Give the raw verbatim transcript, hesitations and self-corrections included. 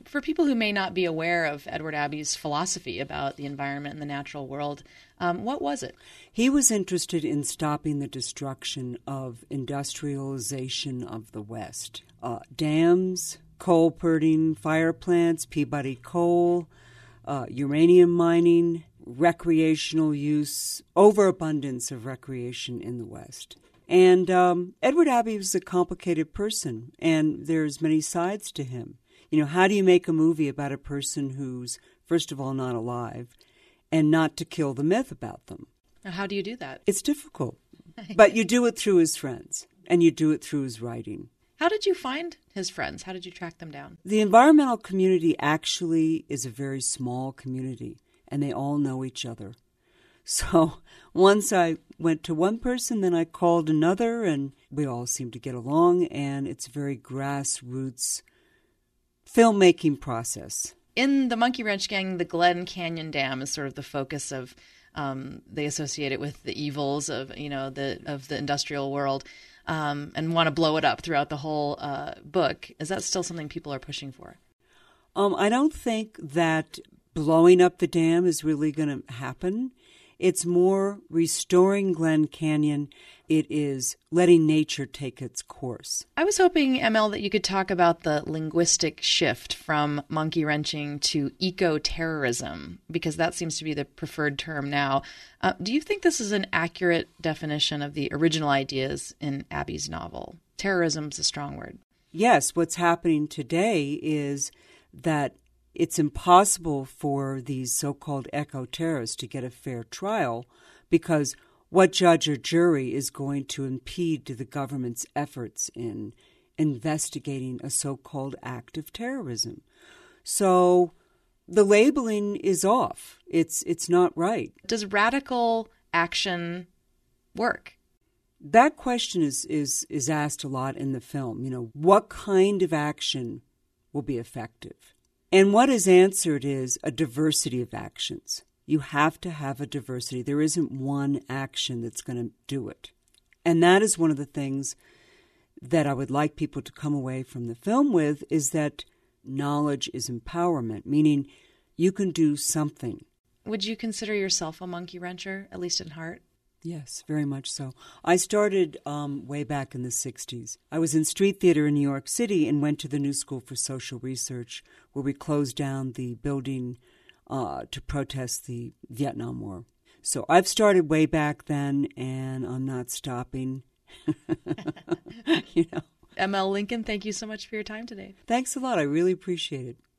For people who may not be aware of Edward Abbey's philosophy about the environment and the natural world, um, what was it? He was interested in stopping the destruction of industrialization of the West. Uh, dams, coal-burning fire plants, Peabody coal, uh, uranium mining, recreational use, overabundance of recreation in the West. And um, Edward Abbey was a complicated person, and there's many sides to him. You know, how do you make a movie about a person who's, first of all, not alive, and not to kill the myth about them? How do you do that? It's difficult. But you do it through his friends, and you do it through his writing. How did you find his friends? How did you track them down? The environmental community actually is a very small community, and they all know each other. So once I went to one person, then I called another, and we all seem to get along, and it's a very grassroots filmmaking process. In the Monkey Wrench Gang, the Glen Canyon Dam is sort of the focus of, um, they associate it with the evils of, you know, the of the industrial world, um, and want to blow it up throughout the whole uh, book. Is that still something people are pushing for? Um, I don't think that blowing up the dam is really going to happen. It's more restoring Glen Canyon. It is letting nature take its course. I was hoping, M L, that you could talk about the linguistic shift from monkey wrenching to eco-terrorism, because that seems to be the preferred term now. Uh, do you think this is an accurate definition of the original ideas in Abbey's novel? Terrorism's a strong word. Yes, what's happening today is that it's impossible for these so-called eco-terrorists to get a fair trial because what judge or jury is going to impede to the government's efforts in investigating a so-called act of terrorism? So the labeling is off. It's it's not right. Does radical action work? That question is, is, is asked a lot in the film. You know, what kind of action will be effective? And what is answered is a diversity of actions. You have to have a diversity. There isn't one action that's going to do it. And that is one of the things that I would like people to come away from the film with, is that knowledge is empowerment, meaning you can do something. Would you consider yourself a monkey wrencher, at least in heart? Yes, very much so. I started um, way back in the sixties. I was in street theater in New York City and went to the New School for Social Research, where we closed down the building uh, to protest the Vietnam War. So I've started way back then, and I'm not stopping. You know. M L Lincoln, thank you so much for your time today. Thanks a lot. I really appreciate it.